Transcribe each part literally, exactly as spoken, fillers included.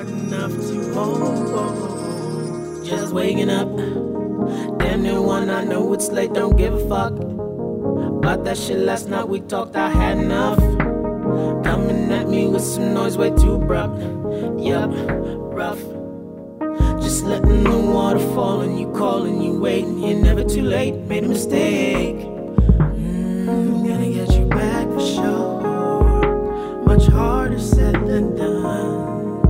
hard enough to hold. Just waking up, damn near one, I know it's late, don't give a fuck about that shit last night we talked, I had enough. Coming at me with some noise way too abrupt, yup, rough. Just letting the water fall and you calling, you waiting, you're never too late, made a mistake. Mm, gonna get you back for sure, much harder said than done.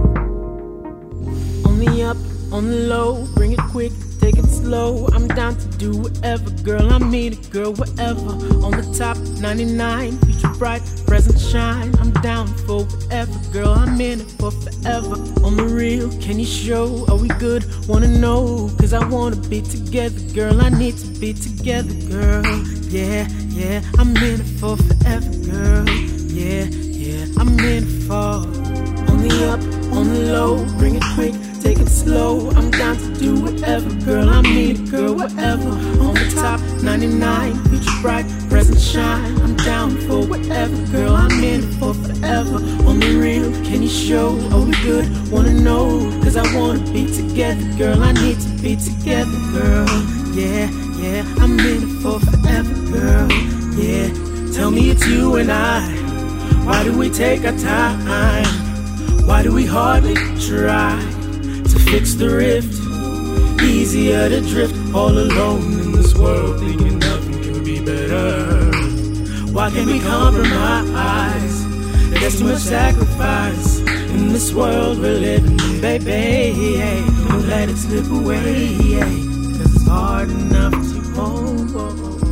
On the up, on the low, bring it quick, take it slow. I'm down to do whatever, girl, I mean it, girl, whatever. On the top, ninety-nine, future bright, present shine. I'm down for whatever, girl, I'm in it for forever. On the real, can you show, are we good? Wanna know, cause I wanna be together, girl, I need to be together, girl. Yeah, yeah, I'm in it for forever, girl. Yeah, yeah, I'm in it for. On the up, on the low, bring it quick, take it slow. I'm down to do whatever, girl, I mean it, girl, whatever. On the top, ninety-nine, future bright, present shine. I'm down for whatever, girl, I'm in it for forever. On the real, can you show, are we good? Wanna know, cause I wanna be together, girl, I need to be together, girl. Yeah, yeah, I'm in it for forever, girl. Yeah, tell me it's you and I. Why do we take our time? Why do we hardly try to fix the rift? Easier to drift all alone in this world, thinking nothing can be better. Why can't we compromise? There's too much sacrifice in this world we're living in, baby. Don't let it slip away, cause it's hard enough to hold.